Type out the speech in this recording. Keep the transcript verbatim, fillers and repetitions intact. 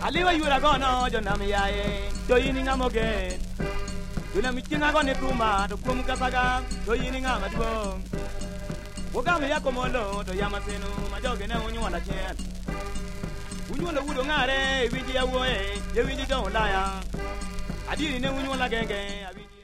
Aliwa yura gono jona miyaye do yini ngamoge Duna michinga gone kuma to kum kasaga do yini ngamadwo Woga me yakomolo to yamasenu majoge na unyu wala chen Unyu la wudo ngare wiji ya woe ye wiji don la ya Adiri ne unyu la genge